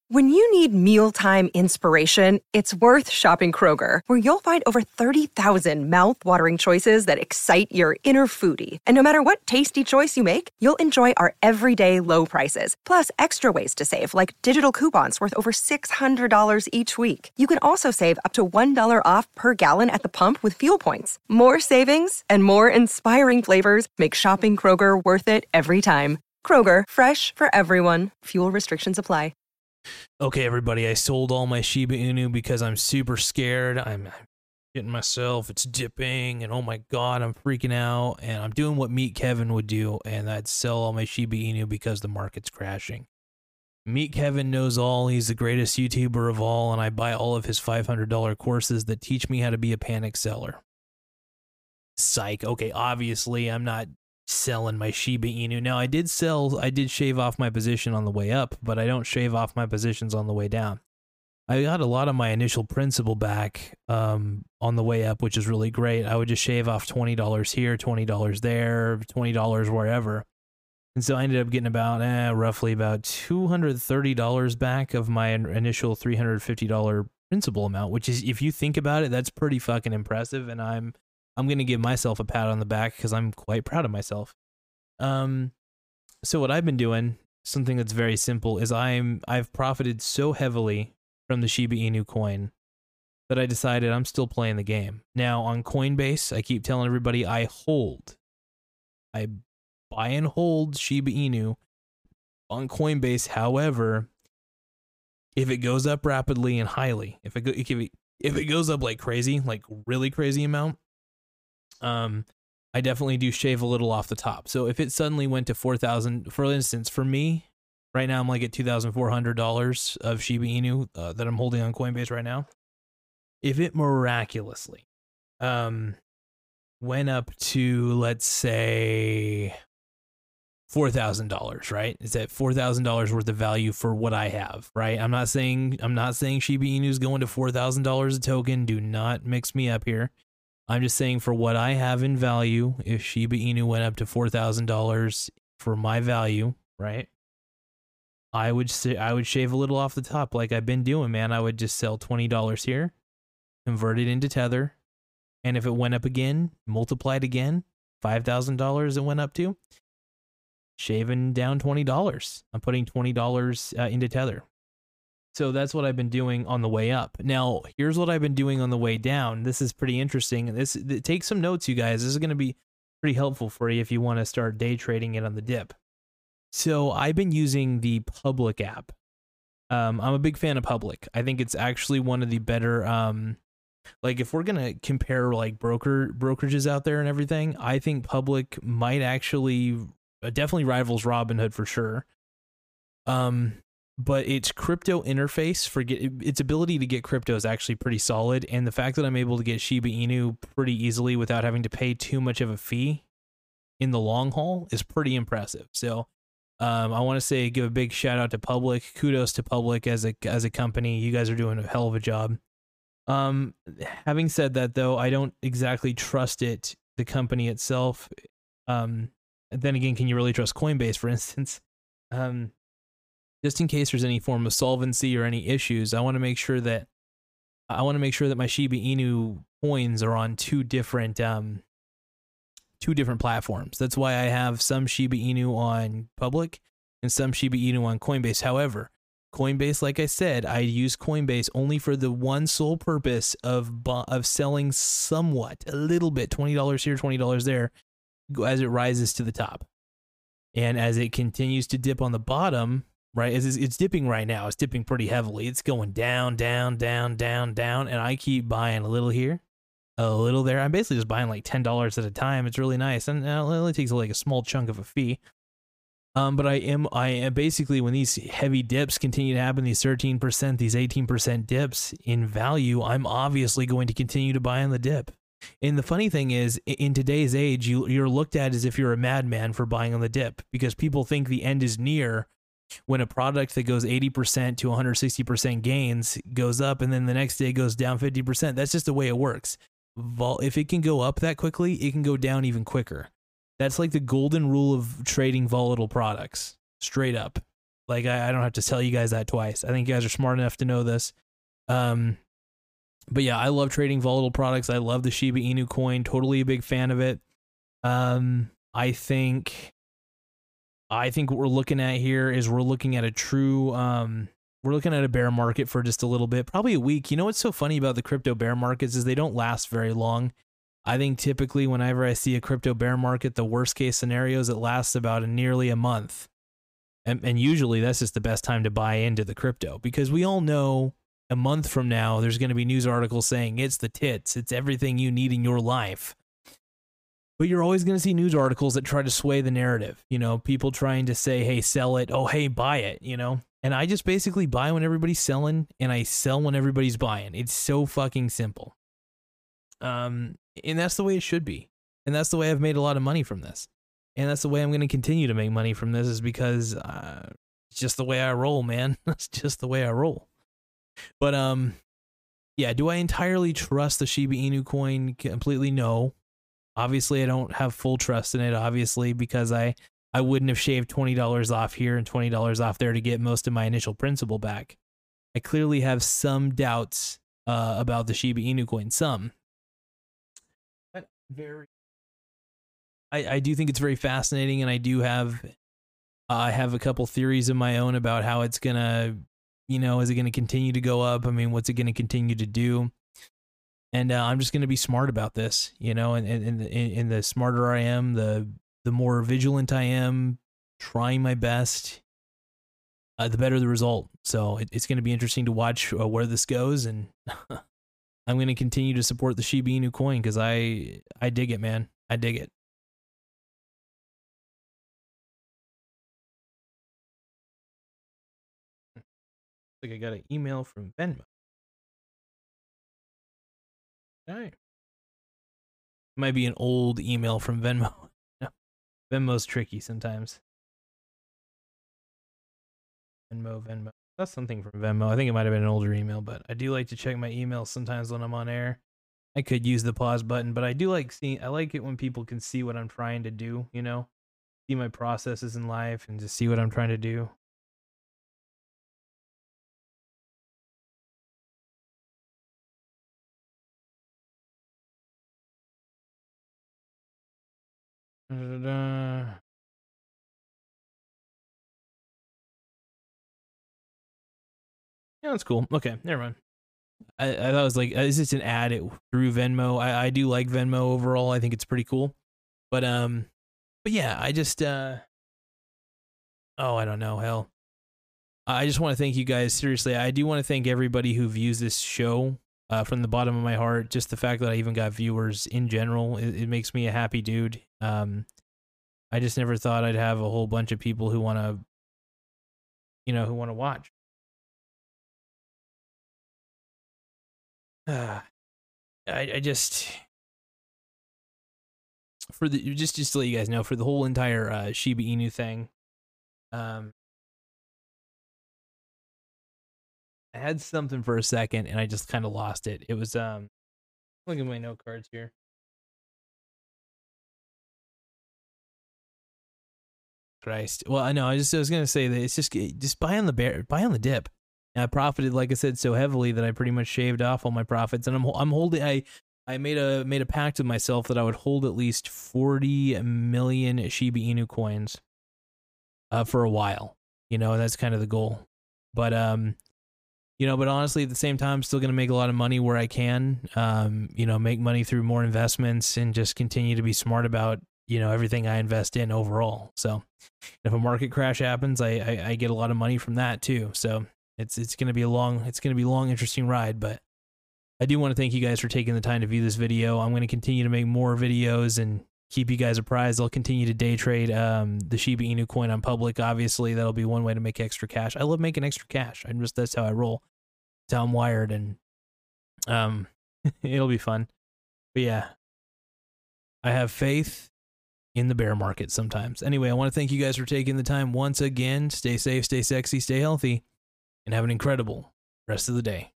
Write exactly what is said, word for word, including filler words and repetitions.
When you need mealtime inspiration, it's worth shopping Kroger, where you'll find over thirty thousand mouth-watering choices that excite your inner foodie. And no matter what tasty choice you make, you'll enjoy our everyday low prices, plus extra ways to save, like digital coupons worth over six hundred dollars each week. You can also save up to one dollar off per gallon at the pump with fuel points. More savings and more inspiring flavors make shopping Kroger worth it every time. Kroger, fresh for everyone. Fuel restrictions apply. Okay, everybody, I sold all my Shiba Inu because I'm super scared. I'm getting myself, it's dipping, and oh my god, I'm freaking out, and I'm doing what Meet Kevin would do, and that's sell all my Shiba Inu because the market's crashing. Meet Kevin knows all, he's the greatest YouTuber of all, and I buy all of his five hundred dollar courses that teach me how to be a panic seller. Psych. Okay, obviously, I'm not selling my Shiba Inu. Now, I did sell, I did shave off my position on the way up, but I don't shave off my positions on the way down. I got a lot of my initial principal back um, on the way up, which is really great. I would just shave off twenty dollars here, twenty dollars there, twenty dollars wherever. And so I ended up getting about, eh, roughly about two hundred thirty dollars back of my initial three hundred fifty dollar principal amount, which is, if you think about it, that's pretty fucking impressive. And I'm I'm going to give myself a pat on the back because I'm quite proud of myself. Um, so what I've been doing, something that's very simple, is I'm, I've profited so heavily from the Shiba Inu coin that I decided I'm still playing the game. Now, on Coinbase, I keep telling everybody I hold. I buy and hold Shiba Inu on Coinbase. However, if it goes up rapidly and highly, if it, go, if it, if it goes up like crazy, like really crazy amount, Um, I definitely do shave a little off the top. So if it suddenly went to four thousand, for instance, for me, right now I'm like at two thousand four hundred dollars of Shiba Inu uh, that I'm holding on Coinbase right now. If it miraculously um, went up to, let's say, four thousand dollars, right? Is that four thousand dollars worth of value for what I have, right? I'm not saying, I'm not saying Shiba Inu is going to four thousand dollars a token. Do not mix me up here. I'm just saying for what I have in value, if Shiba Inu went up to four thousand dollars for my value, right? I would say I would shave a little off the top like I've been doing, man. I would just sell twenty dollars here, convert it into Tether, and if it went up again, multiplied again, five thousand dollars it went up to, shaving down twenty dollars. I'm putting twenty dollars uh, into Tether. So that's what I've been doing on the way up. Now, here's what I've been doing on the way down. This is pretty interesting. This, take some notes, you guys. This is going to be pretty helpful for you if you want to start day trading it on the dip. So I've been using the Public app. Um, I'm a big fan of Public. I think it's actually one of the better, um, like if we're going to compare like broker brokerages out there and everything, I think Public might actually uh, definitely rivals Robinhood for sure. Um, But its crypto interface, for get, its ability to get crypto is actually pretty solid. And the fact that I'm able to get Shiba Inu pretty easily without having to pay too much of a fee in the long haul is pretty impressive. So um, I want to say, give a big shout out to Public. Kudos to Public as a, as a company. You guys are doing a hell of a job. Um, having said that, though, I don't exactly trust it, the company itself. Um, then again, can you really trust Coinbase, for instance? Um, Just in case there's any form of solvency or any issues, I want to make sure that I want to make sure that my Shiba Inu coins are on two different um two different platforms. That's why I have some Shiba Inu on Public and some Shiba Inu on Coinbase. However, Coinbase, like I said, I use Coinbase only for the one sole purpose of of selling somewhat, a little bit, twenty dollars here, twenty dollars there, as it rises to the top. And as it continues to dip on the bottom, right, it's, it's dipping right now. It's dipping pretty heavily. It's going down, down, down, down, down, and I keep buying a little here, a little there. I'm basically just buying like ten dollars at a time. It's really nice, and it only takes like a small chunk of a fee. Um, but I am, I am basically, when these heavy dips continue to happen, these thirteen percent, these eighteen percent dips in value, I'm obviously going to continue to buy on the dip. And the funny thing is, in today's age, you, you're looked at as if you're a madman for buying on the dip, because people think the end is near when a product that goes eighty percent to one hundred sixty percent gains goes up and then the next day goes down fifty percent. That's just the way it works. Vol- if it can go up that quickly, it can go down even quicker. That's like the golden rule of trading volatile products, straight up. Like, I, I don't have to tell you guys that twice. I think you guys are smart enough to know this. Um, but yeah, I love trading volatile products. I love the Shiba Inu coin. Totally a big fan of it. Um, I think, I think what we're looking at here is we're looking at a true, um, we're looking at a bear market for just a little bit, probably a week. You know what's so funny about the crypto bear markets is they don't last very long. I think typically whenever I see a crypto bear market, the worst case scenario is it lasts about a nearly a month. And, and usually that's just the best time to buy into the crypto, because we all know a month from now, there's going to be news articles saying it's the tits. It's everything you need in your life. But you're always going to see news articles that try to sway the narrative. You know, people trying to say, hey, sell it. Oh, hey, buy it, you know. And I just basically buy when everybody's selling and I sell when everybody's buying. It's so fucking simple. Um, and that's the way it should be. And that's the way I've made a lot of money from this. And that's the way I'm going to continue to make money from this, is because uh, it's just the way I roll, man. That's just the way I roll. But um, yeah, do I entirely trust the Shiba Inu coin? Completely no. Obviously, I don't have full trust in it, obviously, because I, I wouldn't have shaved twenty dollars off here and twenty dollars off there to get most of my initial principal back. I clearly have some doubts uh, about the Shiba Inu coin. Some. But very... I, I do think it's very fascinating, and I do have uh, I have a couple theories of my own about how it's gonna, you know, is it gonna continue to go up? I mean, what's it gonna continue to do? And uh, I'm just gonna be smart about this, you know, and and, and, and the smarter I am, the the more vigilant I am, trying my best, uh, the better the result. So it, it's gonna be interesting to watch uh, where this goes, and I'm gonna continue to support the Shiba Inu coin because I I dig it, man. I dig it. Like I got an email from Venmo. All right. Might be an old email from Venmo. No. Venmo's tricky sometimes. Venmo, Venmo. That's something from Venmo. I think it might have been an older email, but I do like to check my emails sometimes when I'm on air. I could use the pause button, but I do like seeing, I like it when people can see what I'm trying to do, you know? See my processes in life and just see what I'm trying to do. Da-da-da. Yeah, that's cool. Okay, never mind. I, I thought it was like, is this an ad it, through Venmo? I, I do like Venmo overall. I think it's pretty cool. But um, but yeah, I just uh, oh, I don't know, hell. I just want to thank you guys. Seriously, I do want to thank everybody who views this show uh, from the bottom of my heart. Just the fact that I even got viewers in general, it, it makes me a happy dude. Um, I just never thought I'd have a whole bunch of people who want to, you know, who want to watch. Uh, I, I just, for the, just, just to let you guys know, for the whole entire uh, Shiba Inu thing, um, I had something for a second and I just kind of lost it. It was, um, look at my note cards here. Christ. Well, I know. I just I was gonna say that it's just just buy on the bear, buy on the dip. And I profited, like I said, so heavily that I pretty much shaved off all my profits, and I'm I'm holding. I I made a made a pact with myself that I would hold at least forty million Shiba Inu coins, uh, for a while. You know, that's kind of the goal. But um, you know, but honestly, at the same time, I'm still gonna make a lot of money where I can. Um, you know, make money through more investments and just continue to be smart about, you know, everything I invest in overall. So if a market crash happens, I, I, I get a lot of money from that too. So it's, it's going to be a long, it's going to be a long, interesting ride, but I do want to thank you guys for taking the time to view this video. I'm going to continue to make more videos and keep you guys apprised. I'll continue to day trade um, the Shiba Inu coin on public. Obviously that'll be one way to make extra cash. I love making extra cash. I'm just, that's how I roll. That's how I'm wired, and um, it'll be fun. But yeah, I have faith in the bear market sometimes. Anyway, I want to thank you guys for taking the time once again. Stay safe, stay sexy, stay healthy, and have an incredible rest of the day.